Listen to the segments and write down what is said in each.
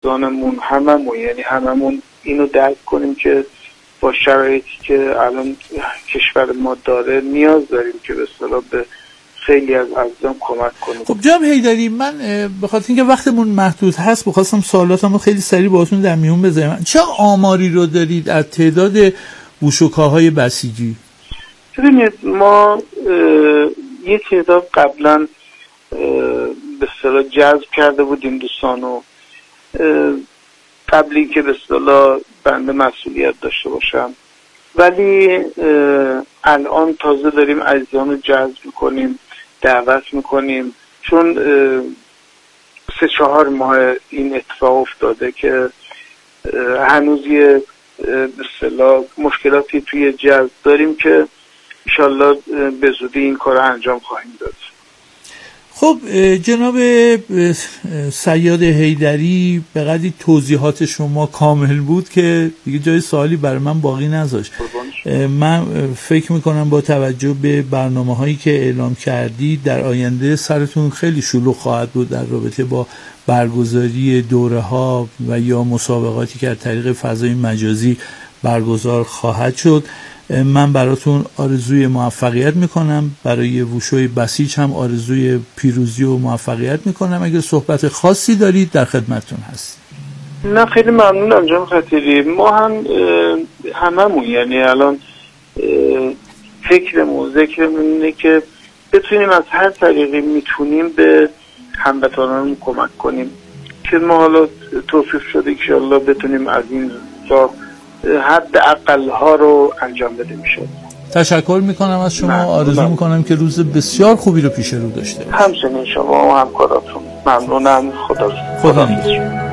دوستانمون هممون اینو درک کنیم که با شرایطی که الان کشور ما داره نیاز داریم که به اصطلاح به خیلی از عزیزان کمک کنیم. خب جناب حیدری، من به خاطر اینکه وقتمون محدود هست بخواستم سوالاتمو خیلی سریع باهاتون در میون بذارم. چه آماری رو دارید از تعداد بوشوکاهای بسیجی؟ ببینید ما یه تعداد قبلا به اصطلاح جذب کرده بودیم دوستانو، قبلی که به اصطلاح بنده مسئولیت داشته باشم، ولی الان تازه داریم عزیزان رو جذب میکنیم، دعوت میکنیم، چون 3-4 ماه این اتفاق افتاده که هنوز یه به اصطلاح مشکلاتی توی جذب داریم که انشالله به زودی این کار انجام خواهیم داد. خب جناب صیاد حیدری، به قدری توضیحات شما کامل بود که دیگه جای سوالی برای من باقی نذاشت. من فکر میکنم با توجه به برنامه‌هایی که اعلام کردید در آینده سرتون خیلی شلوغ خواهد بود در رابطه با برگزاری دوره‌ها و یا مسابقاتی که از طریق فضای مجازی برگزار خواهد شد. من براتون آرزوی موفقیت میکنم، برای ووشوی بسیج هم آرزوی پیروزی و موفقیت میکنم. اگر صحبت خاصی دارید در خدمتتون هستیم. نه خیلی ممنونم جناب خطیری. ما هم هممون الان فکرمون ذکرمون اینه که بتونیم از هر طریقی میتونیم به هموطنانمون کمک کنیم که ما حالا توفیق شده که انشالله بتونیم از این راه حد اقل ها رو انجام بده میشه. تشکر میکنم از شما. آرزو میکنم که روز بسیار خوبی رو پیش رو داشته باشید. همچنین شما و همکاراتون. ممنونم. خدا نگهدار.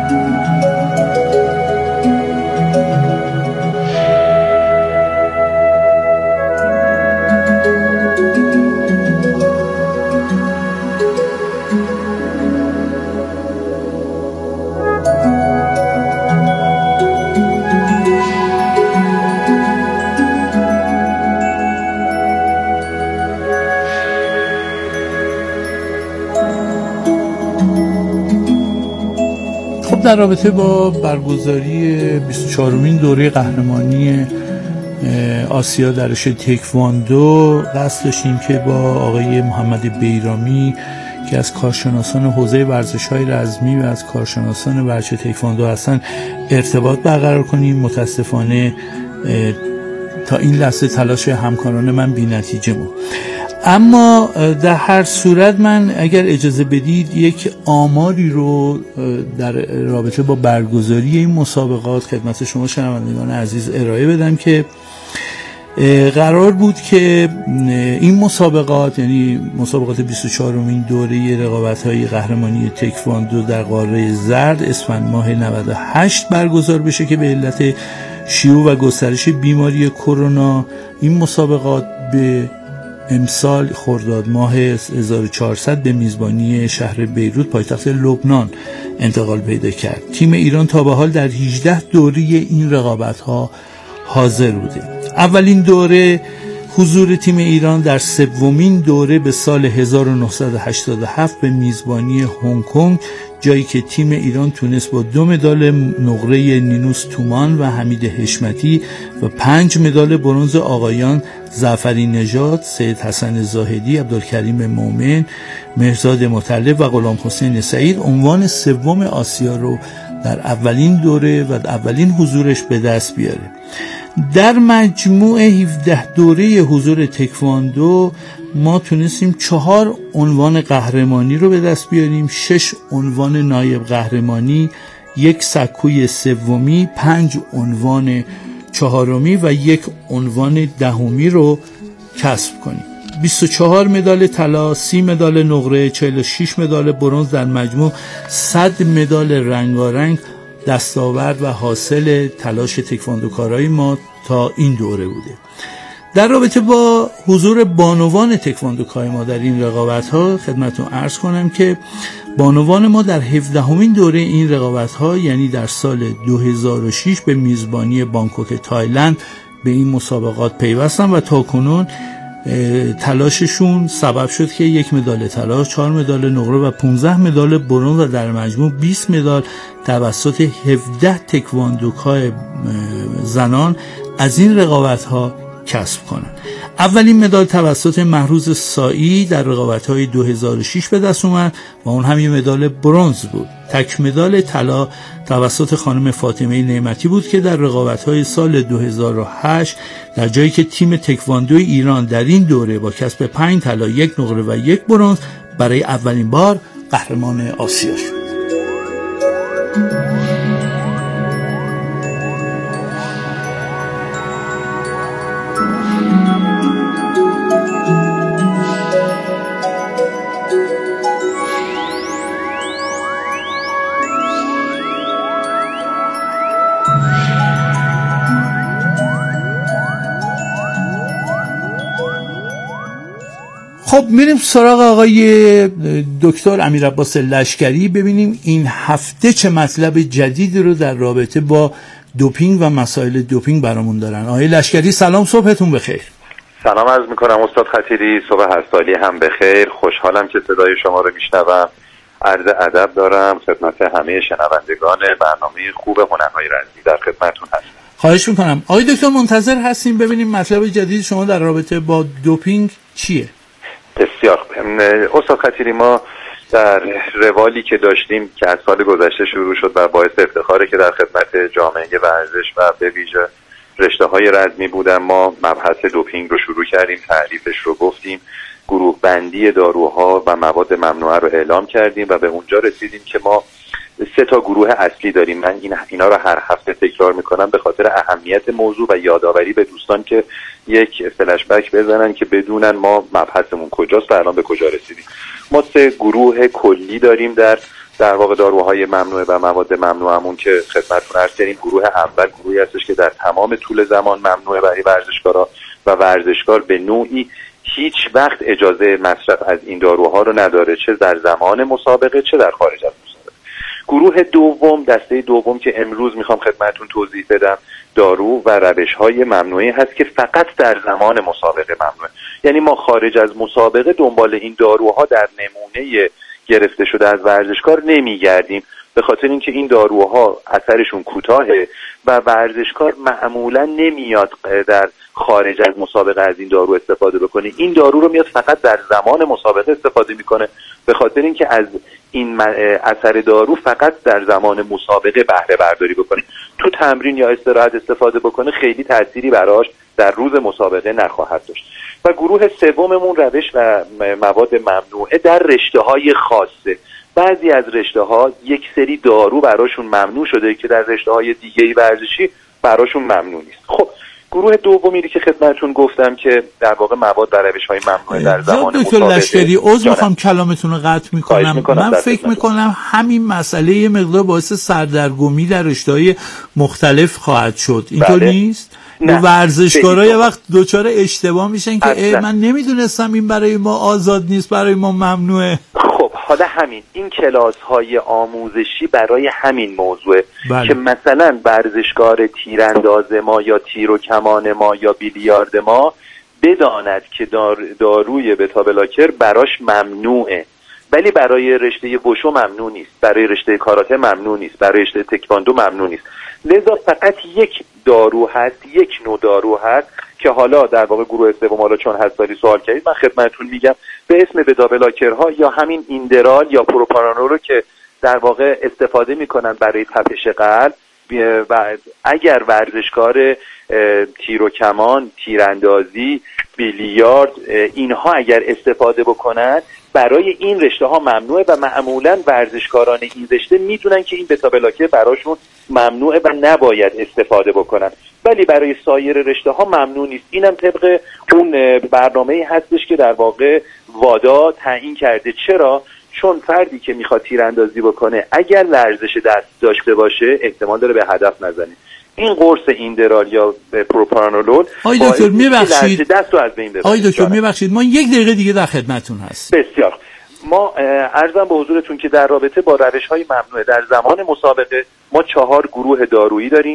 در رابطه با برگزاری 24مین دوره قهرمانی آسیا در رشته تکواندو قصد داشتیم که با آقای محمد بیرامی که از کارشناسان حوزه ورزش‌های رزمی و از کارشناسان ورزش تکواندو هستن ارتباط برقرار کنیم. متاسفانه تا این لحظه تلاش همکاران من بی‌نتیجه بود. اما در هر صورت من اگر اجازه بدید یک آماری رو در رابطه با برگزاری این مسابقات خدمت شما شنوندگان عزیز ارائه بدم که قرار بود که این مسابقات، یعنی مسابقات 24مین دوره رقابت‌های قهرمانی تکواندو در قاره زرد اسفند ماه 98 برگزار بشه که به علت شیوع و گسترش بیماری کرونا این مسابقات به امسال خرداد ماه 1400 به میزبانی شهر بیروت پایتخت لبنان انتقال پیدا کرد. تیم ایران تا به حال در 18 دوره این رقابت‌ها حاضر بوده. اولین دوره حضور تیم ایران در سومین دوره به سال 1987 به میزبانی هنگ کنگ، جایی که تیم ایران تونست با 2 مدال نقره نینوس تومان و حمید حشمتی و 5 مدال برنز آقایان زعفری نژاد، سید حسن زاهدی، عبدالکریم مومن، مهرزاد مطلب و غلام حسین سعید عنوان سوم آسیا رو در اولین دوره و اولین حضورش به دست بیاره. در مجموع 17 دوره حضور تکواندو ما تونستیم 4 عنوان قهرمانی رو به دست بیاریم، 6 عنوان نایب قهرمانی، 1 سکوی سومی، 5 عنوان چهارمی و 1 عنوان دهمی رو کسب کنیم. 24 مدال طلا، 30 مدال نقره، 46 مدال برنز، در مجموع 100 مدال رنگارنگ دستاورد و حاصل تلاش تکواندوکارای ما تا این دوره بوده. در رابطه با حضور بانوان تکواندوکای ما در این رقابت‌ها خدمتتون عرض کنم که بانوان ما در 17مین دوره این رقابت‌ها یعنی در سال 2006 به میزبانی بانکوک تایلند به این مسابقات پیوستن و تاکنون تلاششون سبب شد که 1 مدال طلا، 4 مدال نقره و 15 مدال برنز و در مجموع 20 مدال توسط 17 تکواندوکای زنان از این رقابت‌ها کسب کنند. اولین مدال توسط مهروز سایی در رقابت‌های 2006 به دست اومد و اون هم یه مدال برنز بود. تک مدال طلا توسط خانم فاطمه نعمتی بود که در رقابت‌های سال 2008 در جایی که تیم تکواندو ایران در این دوره با کسب 5 طلا، 1 نقره و 1 برنز برای اولین بار قهرمان آسیا شد. خب میریم سراغ آقای دکتر امیرعباس لشکری، ببینیم این هفته چه مطلب جدیدی رو در رابطه با دوپینگ و مسائل دوپینگ برامون دارن. آقای لشکری سلام، صبحتون بخیر. سلام عرض میکنم استاد خطیری، صبح هر سالی هم بخیر. خوشحالم که صدای شما رو میشنوم. عرض ادب دارم خدمت همه شنوندگان برنامه خوب هنرهای رزمی، در خدمتتون هستم. خواهش میکنم. آقای دکتر منتظر هستیم ببینیم مطلب جدید شما در رابطه با دوپینگ چیه؟ بسیار استاد خطیری، ما در روالی که داشتیم که از سال گذشته شروع شد و باعث افتخاره که در خدمت جامعه ورزش و به ویژه رشته‌های رزمی بودم، ما مبحث دوپینگ رو شروع کردیم، تعریفش رو گفتیم، گروه بندی داروها و مواد ممنوعه رو اعلام کردیم و به اونجا رسیدیم که ما 3 گروه اصلی داریم. من اینا رو هر هفته تکرار میکنم به خاطر اهمیت موضوع و یادآوری به دوستان که یک فلش بک بزنن که بدونن ما مبحثمون کجاست و الان به کجا رسیدیم. ما 3 گروه کلی داریم در واقع داروهای ممنوعه و مواد ممنوعمون که خدمتتون عرض کردیم. گروه اول گروهی هستش که در تمام طول زمان ممنوعه برای ورزشکارا و ورزشکار به نوعی هیچ وقت اجازه مصرف از این داروها رو نداره، چه در زمان مسابقه چه در خارج از مسابقه. گروه دوم، دسته دوم که امروز میخوام خدمتتون توضیح بدم، دارو و روش‌های ممنوعه هست که فقط در زمان مسابقه ممنوعه. یعنی ما خارج از مسابقه دنبال این داروها در نمونه گرفته شده از ورزشکار نمیگردیم، به خاطر اینکه این داروها اثرشون کوتاهه و ورزشکار معمولا نمیاد در خارج از مسابقه از این دارو استفاده بکنه. این دارو رو میاد فقط در زمان مسابقه استفاده میکنه، به خاطر اینکه از این اثر دارو فقط در زمان مسابقه بهره برداری بکنه. تو تمرین یا استراحت استفاده بکنه خیلی تأثیری براش در روز مسابقه نخواهد داشت. و گروه سوممون روش و مواد ممنوعه در رشته‌های خاصه. بعضی از رشته‌ها یک سری دارو براشون ممنوع شده که در رشته‌های دیگه‌ای ورزشی براشون ممنوع نیست. خب گروه دومی که خدمتتون گفتم که در واقع مواد و روش‌های ممنوعه در زمان مسابقه. دکتر لشکری عذر می‌خوام کلامتون رو قطع می‌کنم. من فکر می‌کنم همین مسئله یه مقدار باعث سردرگمی در رشته‌های مختلف خواهد شد. اینطور نیست؟ ورزشکارا یه وقت دوچار اشتباه میشن که من نمیدونستم این برای ما آزاد نیست، برای ما ممنوعه. خب حالا این کلاس‌های آموزشی برای همین موضوع که مثلا ورزشکار تیرانداز ما یا تیر و کمان ما یا بیلیارد ما بداند که داروی بتا بلاکر براش ممنوعه، ولی برای رشته وشو ممنوع نیست، برای رشته کاراته ممنوع نیست، برای رشته تکواندو ممنوع نیست. لذا فقط یک دارو هست، یک نوع دارو هست که حالا در واقع گروه سوم، حالا چون هست سالی سوال کردید من خدمتتون میگم، به اسم بتا بلاکرها یا همین ایندرال یا پروپارانول رو که در واقع استفاده میکنن برای تپش قلب. و اگر ورزشکار تیر و کمان، تیراندازی، بیلیارد اینها اگر استفاده بکنن برای این رشته ها ممنوعه و معمولا ورزشکاران این رشته میدونن که این بتا بلاکر براشون ممنوعه و نباید استفاده بکنن، ولی برای سایر رشته ها ممنوع نیست. اینم طبق اون برنامه‌ای هستش که در واقع وادا تعیین کرده. چرا؟ چون فردی که میخواد تیراندازی بکنه اگر لرزش دست داشته باشه احتمال داره به هدف نزنه. این قرص ایندرال یا پروپارانولول آقای دکتر میبخشید دستو از بین ببره. آقای دکتر میبخشید ما 1 دقیقه دیگه در خدمتتون هست. بسیار. ما عرضم به حضورتون که در رابطه با روش‌های ممنوعه در زمان مسابقه ما 4 گروه دارویی داریم.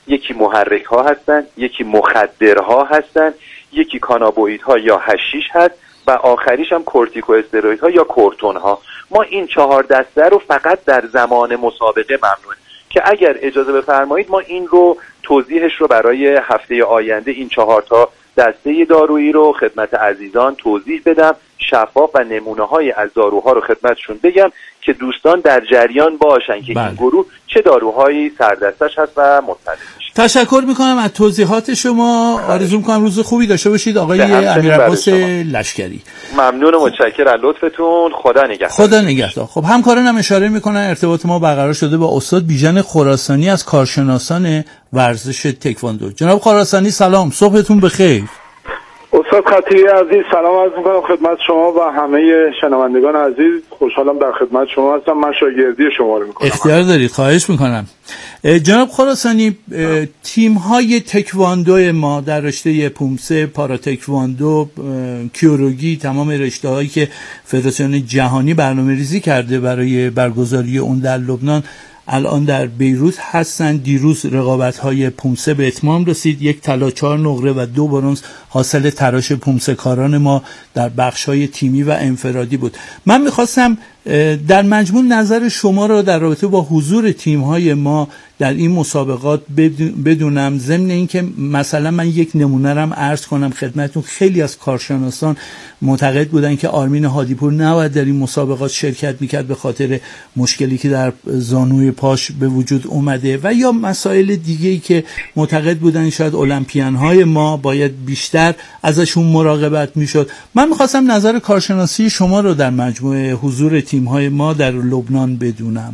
یکی محرک ها هستن، یکی مخدرها هستن، یکی کانابوئید ها یا حشیش هست و آخریش هم کورتیکو استروئید ها یا کورتون ها. ما این 4 دسته رو فقط در زمان مسابقه ممنوعه که اگر اجازه بفرمایید ما این رو توضیحش رو برای هفته آینده این 4 تا دسته دارویی رو خدمت عزیزان توضیح بدم، شفاف و نمونه‌های از داروها رو خدمتشون بگم که دوستان در جریان باشن که این گروه چه داروهایی سردستش هست و مطلع بشن. تشکر میکنم از توضیحات شما. آرزو میکنم روز خوبی داشته باشید آقای امیرعباس لشکری. ممنون و متشکرم از لطفتون. خدا نگهدار. خدا نگهدار. خب همکارانم اشاره میکنن ارتباط ما برقرار شده با استاد بیژن خراسانی از کارشناسان ورزش تکواندو. جناب خراسانی سلام، صبحتون بخیر. استاد خطیری عزیز سلام عرض میکنم خدمت شما و همه شنوندگان عزیز. خوشحالم در خدمت شما هستم. من شاگردی شما رو میکنم. اختیار دارید، خواهش میکنم. جناب خراسانی، تیم های تکواندو ما در رشته پومسه، پارا تکواندو، کیوروگی، تمام رشته هایی که فدراسیون جهانی برنامه ریزی کرده برای برگزاری اون در لبنان الان در بیروت هستن. دیروز رقابت‌های پومسه به اتمام رسید. 1 طلا، 4 نقره و 2 برنز حاصل تلاش پومسه کاران ما در بخش‌های تیمی و انفرادی بود. من می‌خواستم در مجموع نظر شما را در رابطه با حضور تیم‌های ما در این مسابقات بدونم، ضمن اینکه مثلا من یک نمونه رم عرض کنم خدمتتون. خیلی از کارشناسان معتقد بودن که آرمین هادیپور نباید در این مسابقات شرکت میکرد به خاطر مشکلی که در زانوی پاش به وجود اومده و یا مسائل دیگه‌ای که معتقد بودن شاید المپیان‌های ما باید بیشتر ازشون مراقبت میشد. من میخواستم نظر کارشناسی شما رو در مجموع حضور تیم‌های ما در لبنان بدونم.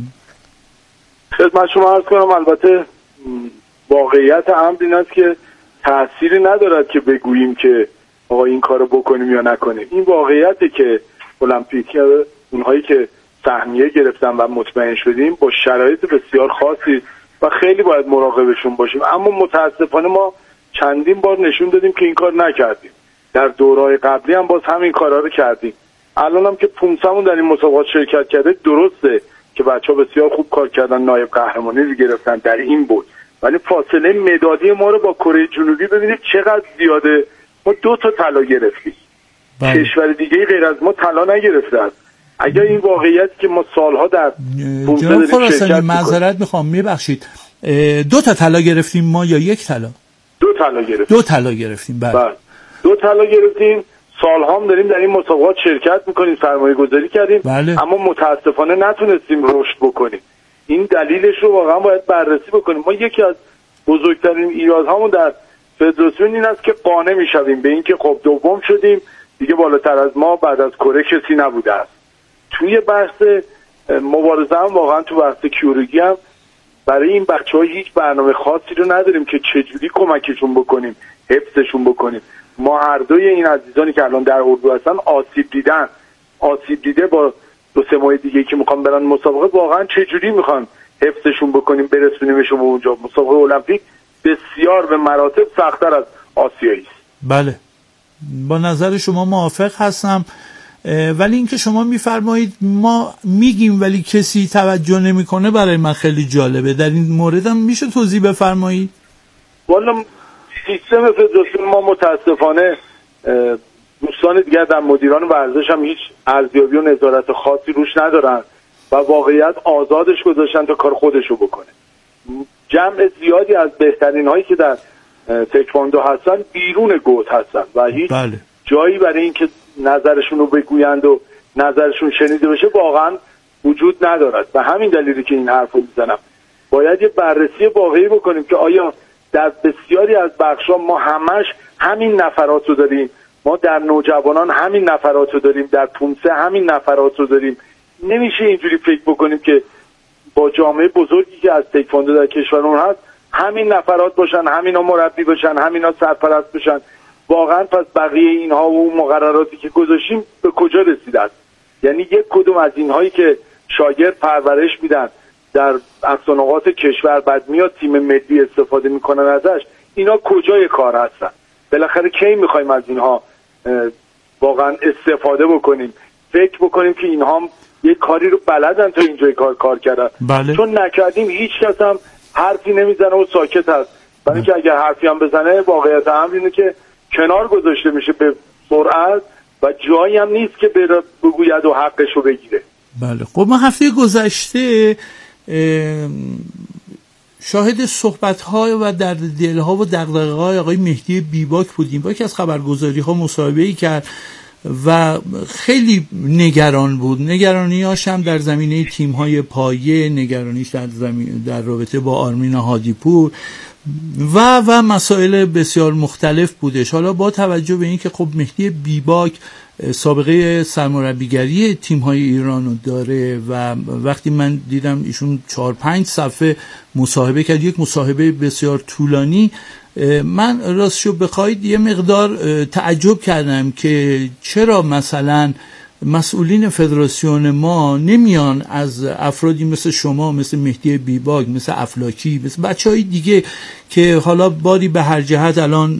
خدمت شما عرض کنم البته واقعیت امر این است که تأثیری ندارد که بگوییم که آقا این کارو بکنیم یا نکنیم. این واقعیته که المپیک اونهایی که سهمیه گرفتن و مطمئن شدیم با شرایط بسیار خاصی و خیلی باید مراقبشون باشیم، اما متاسفانه ما چندین بار نشون دادیم که این کار نکردیم. در دورهای قبلی هم باز همین کارا رو کردیم. الان هم که پومسمون در این مسابقات شرکت کرده، درسته که بچه‌ها بسیار خوب کار کردن، نایب قهرمانی رو گرفتن در این بود، ولی فاصله مدادی ما رو با کره جنوبی ببینید چقدر زیاده. ما 2 تا طلا گرفتیم. کشور دیگه غیر از ما طلا نگرفته است. اگر این واقعیت که ما سالها در پومسه داریم شرکت معذرت میخوام، میبخشید 2 تا طلا گرفتیم ما یا 1 طلا؟ 2 طلا گرفتیم. 2 طلا گرفتیم. بله 2 طلا گرفتیم. سالها هم داریم در این مسابقات شرکت میکنیم، سرمایه گذاری کردیم. بله. اما متاسفانه نتونستیم رشد بکنیم. این دلیلش رو واقعا باید بررسی بکنیم. ما یکی از بزرگترین ایرادهامون در فدراسیون این است که قانع میشویم به اینکه خب دوم شدیم دیگه، بالاتر از ما بعد از کره کسی نبوده است. توی بحث مبارزه هم واقعا تو بحث کیوروگی هم برای این بچه‌ها هیچ برنامه خاصی رو نداریم که چجوری کمکشون بکنیم، حفظشون بکنیم. ما هر دوی این عزیزانی که الان در اردو هستن آسیب دیده با 2-3 ماه دیگه که میخوان برن مسابقه، واقعا چجوری میخوان حفظشون بکنیم برسونیمشون به اونجا. مسابقه المپیک بسیار به مراتب سخت‌تر از آسیایی است. بله با نظر شما موافق هستم، ولی اینکه شما میفرمایید ما میگیم ولی کسی توجه نمیکنه برای من خیلی جالبه. در این مورد هم میشه توضیح بفرمایید؟ والا سیستم فدراسیون ما متاسفانه دوستان دیگر در مدیران ورزش هم هیچ ارزیابی و نظارت خاصی روش ندارن و واقعیت آزادش گذاشتن تا کار خودشو بکنه. جمع زیادی از بهترین هایی که در تکواندو هستن بیرون گوت هستن و هیچ جایی برای اینکه نظرشون رو بگویند و نظرشون شنیده بشه واقعا وجود ندارد. و همین دلیلی که این حرف رو میزنم باید یه بررسی واقعی بکنیم که آیا در بسیاری از بخش‌ها ما همش همین نفرات رو داریم، ما در نوجوانان همین نفرات رو داریم، در پومسه همین نفرات رو داریم. نمیشه اینجوری فکر بکنیم که با جامعه بزرگی که از تکواندو در کشورمون هست همین نفرات باشن، همینا مربی باشن، همینا سرپرست باشن. واقعا پس بقیه اینها و اون مقرراتی که گذاشتیم به کجا رسیده است؟ یعنی یک کدوم از اینهایی که شاگرد پرورش میدن در اقصانقاط کشور بعد میاد تیم ملی استفاده میکنن ازش، اینا کجای کار هستن؟ بالاخره کی میخوایم از اینها واقعا استفاده بکنیم؟ فکر بکنیم که اینها هم یک کاری رو بلدن تا اینجای کار کردن. بله. چون نکردیم هیچ کس هم حرفی نمیزنه و ساکت هست. برای اینکه اگر حرفی هم بزنه واقعیت امر اینه که کنار گذاشته میشه به سرعت و جایی هم نیست که بگوید و حقش رو بگیره. بله. خب ما هفته گذشته شاهد صحبت‌ها و درد دل‌ها و دغدغه‌های آقای مهدی بیباک بودیم. با یکی از خبرگزاری‌ها مصاحبه‌ای کرد و خیلی نگران بود. نگرانی‌هاش هم در زمینه تیم‌های پایه، نگرانیش در رابطه با آرمین هادیپور و مسائل بسیار مختلف بودش. حالا با توجه به اینکه خب مهدی بیباک سابقه سرمربیگری تیم‌های ایرانو داره و وقتی من دیدم ایشون 4-5 صفحه مصاحبه کرد، یک مصاحبه بسیار طولانی، من راستشو بخواید یه مقدار تعجب کردم که چرا مثلا مسئولین فدراسیون ما نمیان از افرادی مثل شما، مثل مهدی بیباک، مثل افلاکی، مثل بچه‌های دیگه که حالا باری به هر جهت الان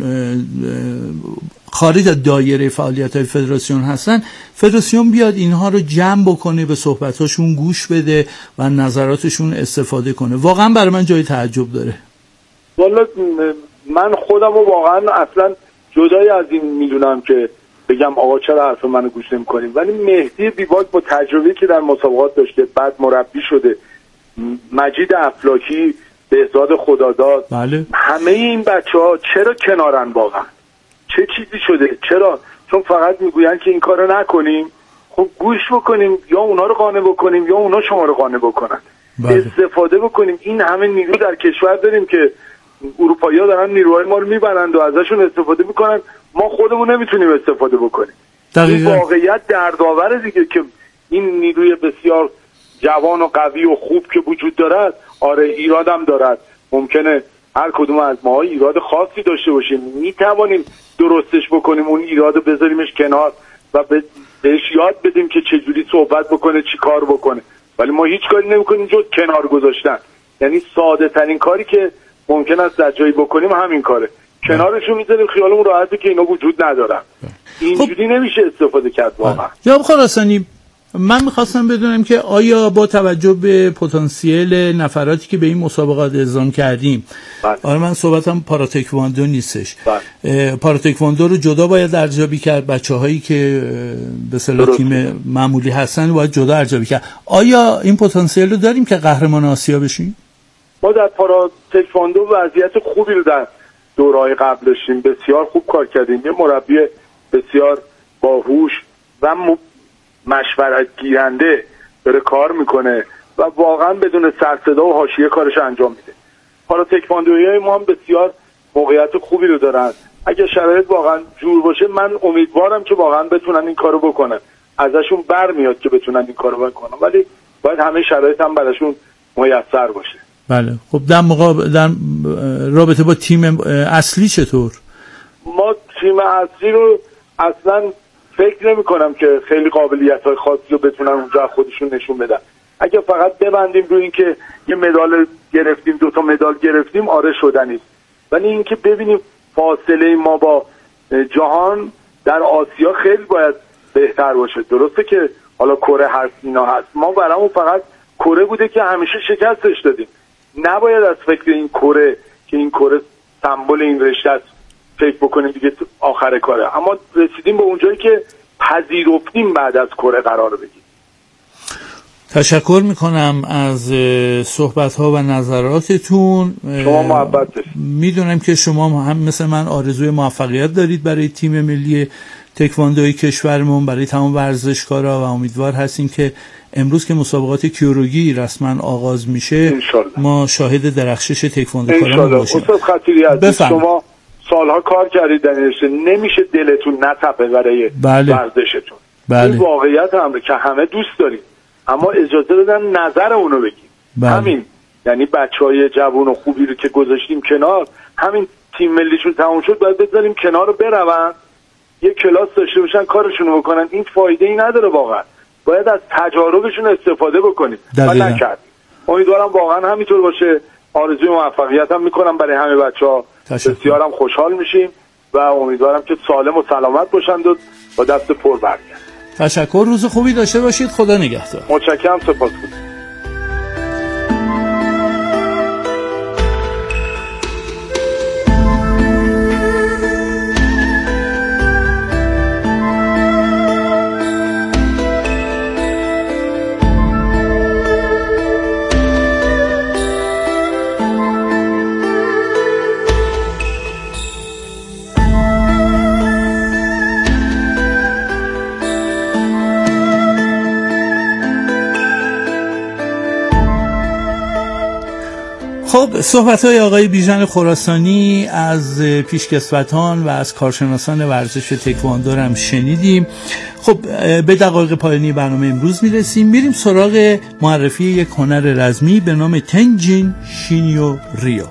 خارج از دایره فعالیت‌های فدراسیون هستن، فدراسیون بیاد اینها رو جمع بکنه، به صحبتاشون گوش بده و نظراتشون استفاده کنه. واقعا برای من جای تعجب داره. والا من خودم رو واقعا اصلا جدای از این میدونم که بگم آقا چرا حرف منو گوش نمی‌کنیم، ولی مهدی بیباک با تجربه‌ای که در مسابقات داشته، بعد مربی شده، مجید افلاکی، بهزاد خداداد، بله. همه این بچه‌ها چرا کنارن واقعا؟ چه چیزی شده؟ چرا؟ چون فقط میگوین که این کارو نکنیم. خب گوش بکنیم، یا اونا رو قانع بکنیم یا اونا شما رو قانع بکنن. بله. استفاده بکنیم. این همه نیرو در کشور داریم که اروپایی‌ها دارن نیروهای ما رو میبرند و ازشون استفاده میکنن، ما خودمون نمیتونیم استفاده بکنیم. این واقعیت دردآور دیگه که این نیروی بسیار جوان و قوی و خوب که وجود دارد، آره ایراد هم دارد، ممکنه هر کدوم از ما ایراد خاصی داشته باشیم، میتوانیم درستش بکنیم، اون ایراد رو بذاریمش کنار و بهش یاد بدیم که چجوری صحبت بکنه، چی کار بکنه. ولی ما هیچ کاری نمی‌کنیم جز کنار گذاشتن. یعنی ساده ترین کاری که ممکن است در جایی بکنیم همین کاره، کنارشو میذاریم خیالمون راحته که اینا وجود ندارن. اینجوری نمیشه استفاده کرد واقعا. جناب خراسانی، من میخواستم بدونم که آیا با توجه به پتانسیل نفراتی که به این مسابقات اعزام کردیم، آره من صحبتم پاراتکواندو نیستش، پاراتکواندو رو جدا باید ارزیابی کرد، بچه‌هایی که به اصطلاح تیم معمولی هستن باید جدا ارزیابی کرد، آیا این پتانسیل رو داریم که قهرمان آسیا بشیم؟ ما در پاراتکواندو وضعیت خوبی رو در دورهای قبل داشتیم، بسیار خوب کار کردیم، یه مربی بسیار باهوش و مشورت گیرنده داره کار میکنه و واقعا بدون سر صدا و حاشیه کارش انجام میده. پاراتکواندویی ما هم بسیار موقعیت خوبی رو دارن، اگه شرایط واقعا جور باشه من امیدوارم که واقعا بتونن این کارو بکنن، ازشون برمیاد که بتونن این کارو بکنن، ولی باید همه شرایط هم براشون میسر باشه. بله. خب در رابطه با تیم اصلی چطور؟ ما تیم اصلی رو اصلا فکر نمی کنم که خیلی قابلیت‌های خاصی رو بتونن اونجا خودشون نشون بدن. اگه فقط ببندیم روی این که یه مدال گرفتیم، 2 تا مدال گرفتیم، آره شدنی، ولی این که ببینیم فاصله ما با جهان در آسیا خیلی باید بهتر باشه. درسته که حالا کره هست اینا هست، ما برامون فقط کره بوده که همیشه شکستش دادیم، نباید از فکر این کره که این کره سمبل این رشته است فکر بکنیم دیگه آخر کاره. اما رسیدیم به اونجایی که پذیرفتیم بعد از کره قرار بگیم. تشکر میکنم از صحبت‌ها و نظراتتون. شما محبت دارید. میدونم که شما هم مثل من آرزوی موفقیت دارید برای تیم ملی تکواندوی کشورمون، برای تمام ورزشکارا، و امیدوار هستیم که امروز که مسابقات کیوروگی رسما آغاز میشه ما شاهد درخشش تکواندوکاران باشیم. استاد خطیری عزیز، شما سالها کار کردید در این رشته، نمیشه دلتون نتپه برای ورزشتون. این واقعیت همه که همه دوست داریم، اما اجازه بدن نظر اونو بگیم. همین یعنی بچهای جوان و خوبی رو که گذاشتیم کنار، همین تیم ملیشون تموم شد باید بذاریم کنار رو برون، یه کلاس داشته باشن کارشونو بکنن. این فایده ای نداره واقعا، باید از تجاربشون استفاده بکنیم و نکردیم. امیدوارم واقعا همینطور باشه. آرزوی موفقیت هم میکنم برای همه بچه‌ها، بسیارم خوشحال میشیم و امیدوارم که سالم و سلامت باشند و با دست پر برگردن. تشکر، روز خوبی داشته باشید، خدا نگهدار. متشکرم، سپاسگزارم. خب صحبت‌های آقای بیژن خراسانی از پیشکسوتان و از کارشناسان ورزش تکواندو هم شنیدیم. خب به دقایق پایانی برنامه امروز میریم سراغ معرفی یک هنر رزمی به نام تنجین شینیو ریو.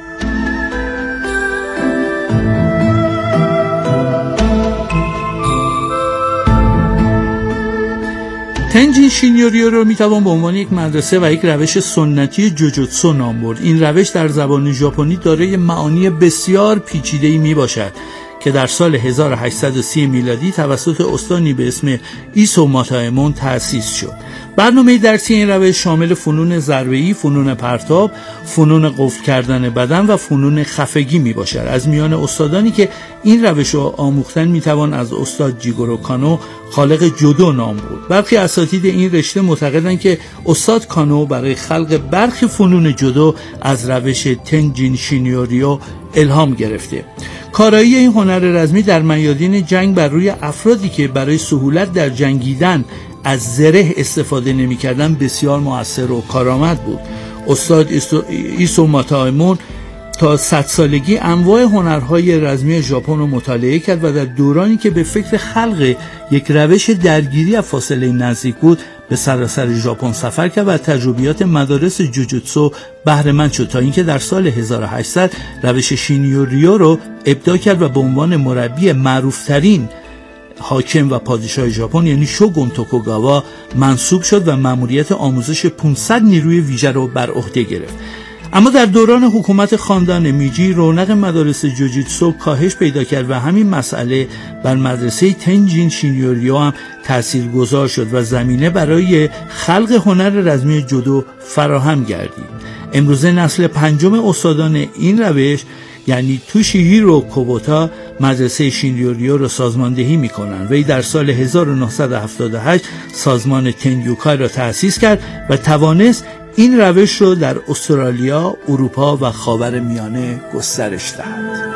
تنجین شینیوریو رو میتوان به عنوان یک مدرسه و یک روش سنتی جوجوتسو نام برد. این روش در زبان ژاپنی دارای معانی بسیار پیچیده‌ای میباشد که در سال 1830 میلادی توسط استادی به اسم ایسو ماتایمون تأسیس شد. برنامه درسی این روش شامل فنون ضربه‌ای، فنون پرتاب، فنون قفل کردن بدن و فنون خفگی می باشد. از میان استادانی که این روش را آموختن می توان از استاد جیگورو کانو خالق جودو نام برد. برخی اساتید این رشته معتقدند که استاد کانو برای خلق برخی فنون جودو از روش تنجین شینیوریو الهام گرفته. کارایی این هنر رزمی در میادین جنگ بر روی افرادی که برای سهولت در جنگیدن از زره استفاده نمی‌کردن بسیار مؤثر و کارآمد بود. استاد ایسو ماتایمون تا 100 سالگی انواع هنرهای رزمی ژاپن رو مطالعه کرد و در دورانی که به فکر خلق یک روش درگیری از فاصله نزدیک بود به سراسر ژاپن سفر کرد و تجربیات مدارس جوجوتسو بهره مند شد تا اینکه در سال 1800 روش شینیوریو رو ابداع کرد و به عنوان مربی معروفترین حاکم و پادشاه ژاپن یعنی شوگون توکوگاوا منصوب شد و مأموریت آموزش 500 نیروی ویژه رو بر عهده گرفت. اما در دوران حکومت خاندان میجی رونق مدارس جوجوتسو کاهش پیدا کرد و همین مسئله بر مدرسه تنجین شینیوریو هم تاثیرگذار شد و زمینه برای خلق هنر رزمی جودو فراهم گردید. امروزه نسل پنجم استادان این روش یعنی توشیهیرو کوبوتا مدرسه شینیوریو را سازماندهی می‌کنند. وی در سال 1978 سازمان تنیوکای را تأسیس کرد و توانست این روش رو در استرالیا، اروپا و خاورمیانه گسترش دهد.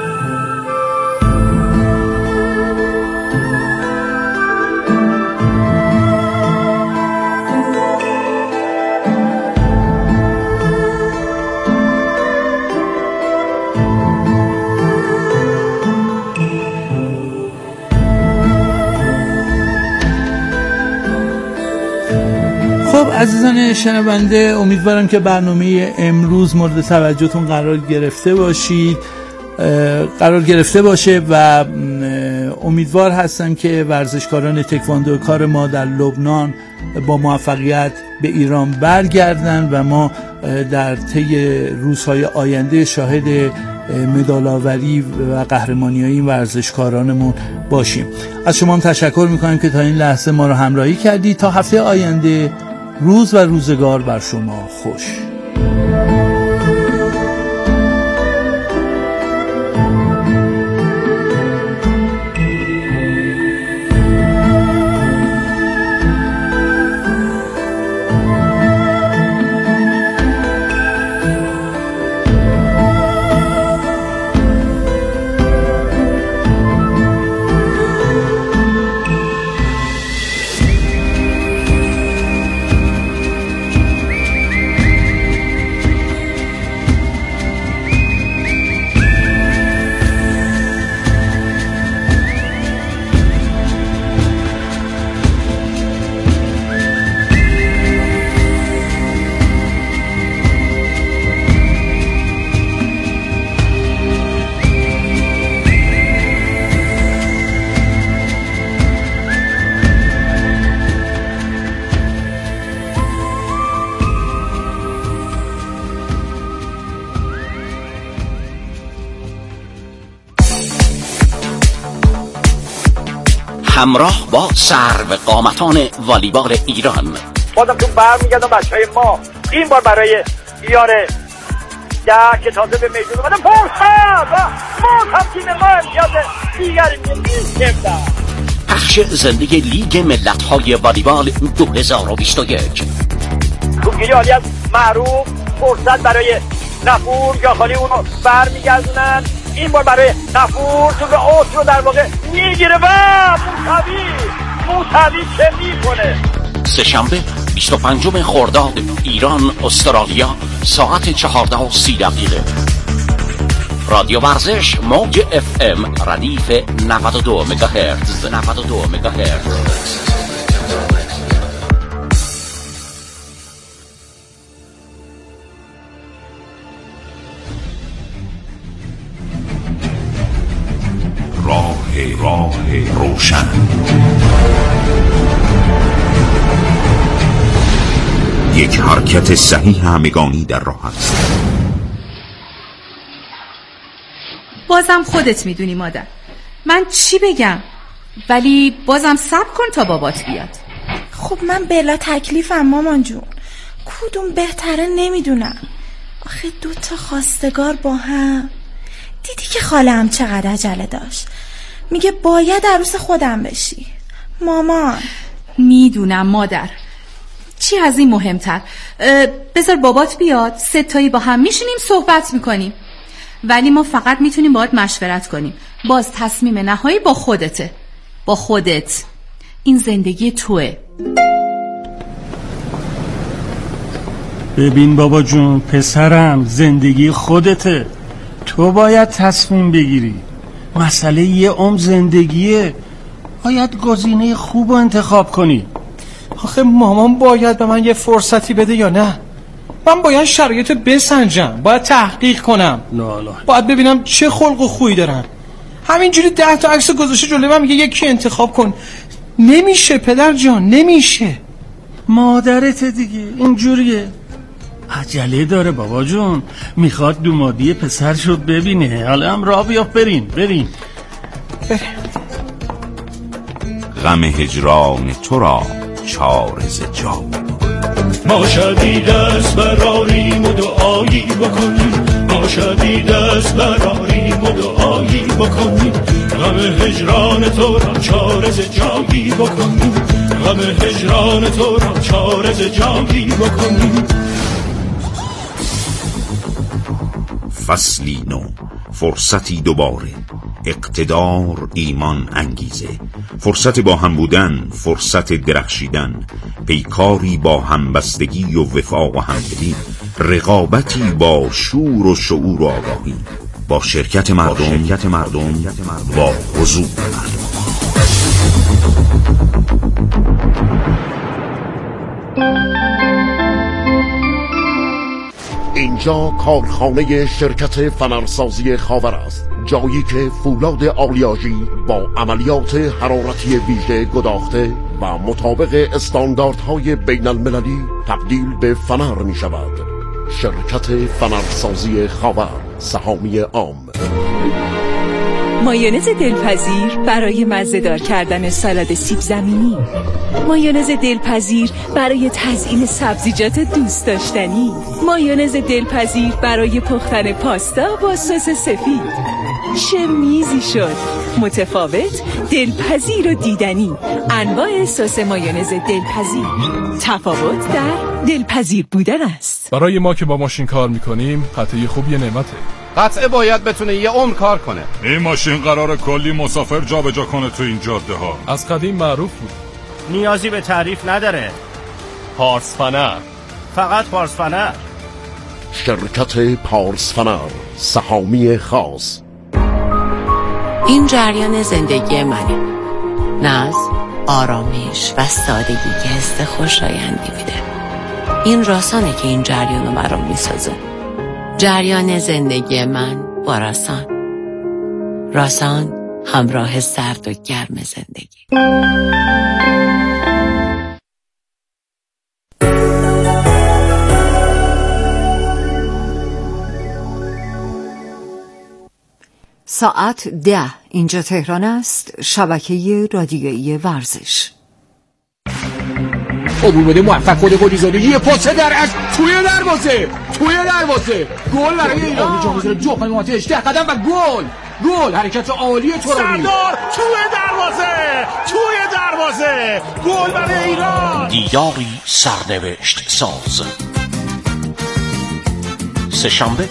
خب عزیزان شنونده، امیدوارم که برنامه امروز مورد توجهتون قرار گرفته باشه و امیدوار هستم که ورزشکاران تکواندو کار ما در لبنان با موفقیت به ایران برگردن و ما در طی روزهای آینده شاهد مدال‌آوری و قهرمانی‌های این ورزشکارانمون باشیم. از شما هم تشکر می‌کنم که تا این لحظه ما رو همراهی کردید. تا هفته آینده روز و روزگار بر شما خوش. همراه با سرو قامتان والیبال ایران بازم تو برمیگردم بچهای ما این بار برای یاره که تازه به میدون اومدن فرصت و ما هم تیم ما امتیاز دیگری میگیردن. پخش زنده لیگ ملت‌های والیبال 2021. توپگیری عالی از معروف، فرصت برای نفور یا خالی اونو برمیگردونن. این بار برای نفور تو به اوت رو در واقع میگیره و موسوی چه میکنه. سه‌شنبه 25 خرداد ایران استرالیا ساعت 14:30. رادیو ورزش موج FM ردیف 92 مگاهرتز. راه روشن. یک حرکت صحیح همگانی در راه است. بازم خودت میدونی مادر، من چی بگم؟ ولی بازم صبر کن تا بابات بیاد. خب من بلا تکلیفم مامان جون، کدوم بهتره نمیدونم. آخه 2 خواستگار با هم. دیدی که خاله‌ام چقدر عجله داشت، میگه باید عروس خودم بشی. مامان میدونم مادر، چی از این مهمتر؟ بذار بابات بیاد، 3 تایی با هم میشینیم صحبت میکنیم. ولی ما فقط میتونیم باهات مشورت کنیم. باز تصمیم نهایی با خودته، با خودت. این زندگی توه. ببین بابا جون، پسرم، زندگی خودته، تو باید تصمیم بگیری. مسئله یه عمر زندگیه، باید گزینه خوب رو انتخاب کنی. آخه مامان باید به من یه فرصتی بده یا نه؟ من باید شرایط بسنجم، باید تحقیق کنم. نه. باید ببینم چه خلق و خویی دارن. همینجوری 10 تا عکس گذاشته جلوی من میگه یکی انتخاب کن. نمیشه پدر جان، نمیشه. مادرت دیگه اینجوریه، عجله داره بابا جون، میخواد دومادی پسرشو ببینه. حالا هم راه بیافت، بریم. غم هجران تو را چارز جا. ما شبی دست براریم و دعایی بکنیم، ما شبی دست براریم و دعایی بکنیم. غم هجران تو را چارز جایی بکنیم، غم هجران تو را چارز جایی بکنیم. فصلی نو، فرصتی دوباره، اقتدار، ایمان، انگیزه، فرصت با هم بودن، فرصت درخشیدن، پیکاری با همبستگی و وفا و همدلی، رقابتی با شور و شعور و آگاهی، با شرکت مردم، با حضور مردم. اینجا کارخانه شرکت فنرسازی خاور است، جایی که فولاد آلیاژی با عملیات حرارتی ویژه گداخته و مطابق استانداردهای بین المللی تبدیل به فنر می شود. شرکت فنرسازی خاور، سهامی عام. مایونز دلپذیر برای مزه‌دار کردن سالاد سیب زمینی، مایونز دلپذیر برای تزیین سبزیجات دوست داشتنی، مایونز دلپذیر برای پختن پاستا با سس سفید. چه میزی شد، متفاوت، دلپذیر و دیدنی. انواع سس مایونز دلپذیر، تفاوت در دلپذیر بودن است. برای ما که با ماشین کار میکنیم قطعه خوب یه نعمته. قطعه باید بتونه یه عمر کار کنه. این ماشین قراره کلی مسافر جابجا کنه تو این جاده ها. از قدیم معروف بود. نیازی به تعریف نداره. پارس فنر، فقط پارس فنر. شرکت پارس فنر، سهامی خاص. این جریان زندگی منه. ناز، آرامش و سادگی که حس خوشایندی میده. این راسانه که این جریانو برام میسازه. جریان زندگی من با راسان. راسان، همراه سرد و گرم زندگی. ساعت 10 اینجا تهران است. شبکه رادیویی ورزش. عبور بده موفق، خود گلی زده، یه پاس درعکس توی دروازه گل برای ایران. جامزه جوخان ماتش 10 قدم و گل. حرکت عالی ترابی، سردار توی دروازه گل برای ایران. دیداری سرنوشت ساز. سه‌شنبه